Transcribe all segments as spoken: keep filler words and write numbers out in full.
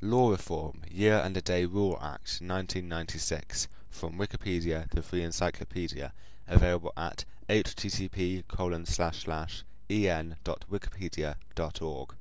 Law Reform Year and a Day Rule Act nineteen ninety-six, from Wikipedia, the free encyclopedia, available at h t t p colon slash slash e n dot wikipedia dot org.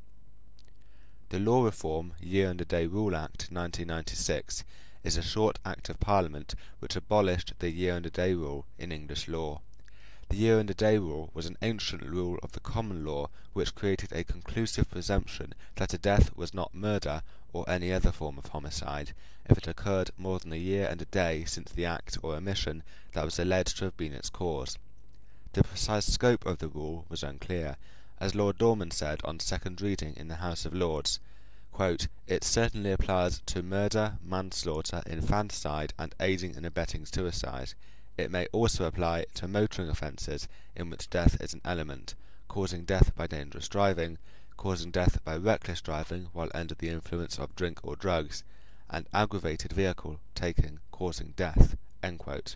The Law Reform Year and a Day Rule Act nineteen ninety-six is a short Act of Parliament which abolished the year and a day rule in English law. The year and a day rule was an ancient rule of the common law which created a conclusive presumption that a death was not murder or any other form of homicide if it occurred more than a year and a day since the act or omission that was alleged to have been its cause. The precise scope of the rule was unclear, as Lord Dorman said on second reading in the House of Lords, quote, "It certainly applies to murder, manslaughter, infanticide and aiding and abetting suicide. It may also apply to motoring offences in which death is an element, causing death by dangerous driving, causing death by reckless driving while under the influence of drink or drugs, and aggravated vehicle taking causing death." End quote.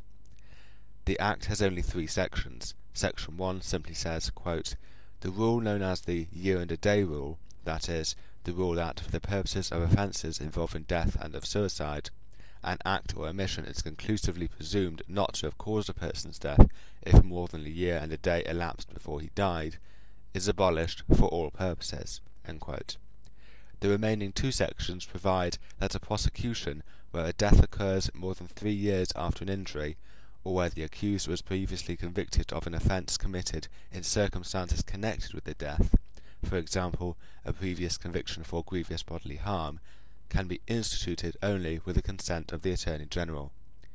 The Act has only three sections. Section one simply says, quote, "The rule known as the year and a day rule, that is, the rule that, for the purposes of offences involving death and of suicide, an act or omission is conclusively presumed not to have caused a person's death if more than a year and a day elapsed before he died, is abolished for all purposes." End quote. The remaining two sections provide that a prosecution where a death occurs more than three years after an injury, or where the accused was previously convicted of an offence committed in circumstances connected with the death, for example, a previous conviction for grievous bodily harm, can be instituted only with the consent of the Attorney General.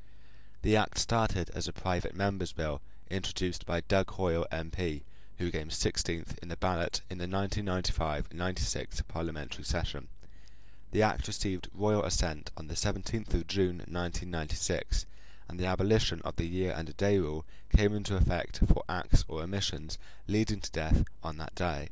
The Act started as a private member's bill introduced by Doug Hoyle M P, who came sixteenth in the ballot in the nineteen ninety-five ninety-six parliamentary session. The Act received royal assent on the seventeenth of June nineteen ninety-six, and the abolition of the year and a day rule came into effect for acts or omissions leading to death on that day.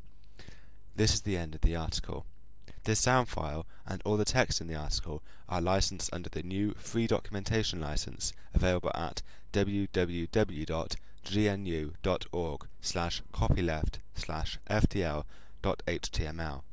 This is the end of the article. This sound file and all the text in the article are licensed under the new free documentation license available at w w w dot g n u dot org slash copyleft slash f d l dot h t m l.